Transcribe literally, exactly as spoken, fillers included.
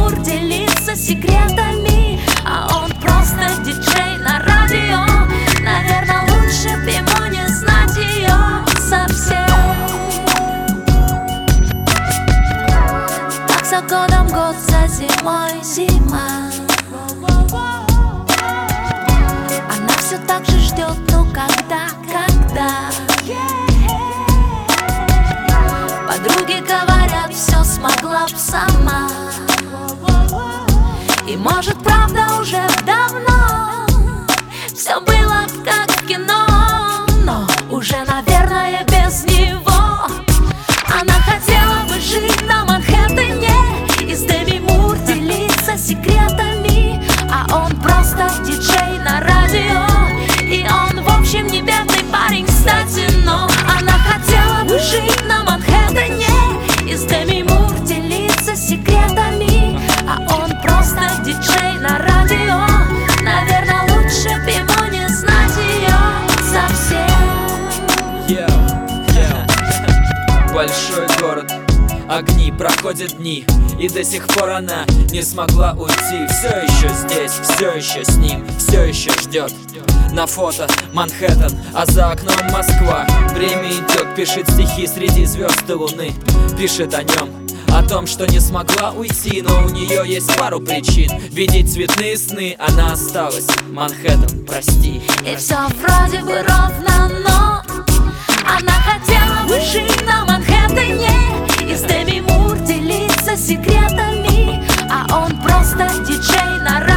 Мур делится секретами, а он просто диджей на радио. Наверное, лучше б ему не знать ее совсем. Так за годом год, за зимой зима. Она все так же ждет, ну когда, когда. Подруги говорят, все смогла б сама. И может правда уже давно все было б как в кино, но уже, наверное, без него. Она хотела бы жить на Манхэттене и с Деми Мур делиться секретами, а он просто диджей на радио. И он, в общем, не бедный парень, кстати, но она хотела бы жить на Манхэттене и с Деми Мур делиться секретами, а он просто диджей на радио. Наверное, лучше б ему не знать ее совсем. yeah, yeah. Большой город, огни, проходят дни, и до сих пор она не смогла уйти. Все еще здесь, все еще с ним, все еще ждет. На фото Манхэттен, а за окном Москва. Время идет, пишет стихи среди звезд и луны. Пишет о нем, о том, что не смогла уйти, но у нее есть пару причин видеть цветные сны. Она осталась, Манхэттен, прости. И все вроде бы ровно, но она хотела бы жить на Манхэттене и с Деми Мур делиться секретами, а он просто диджей на радио.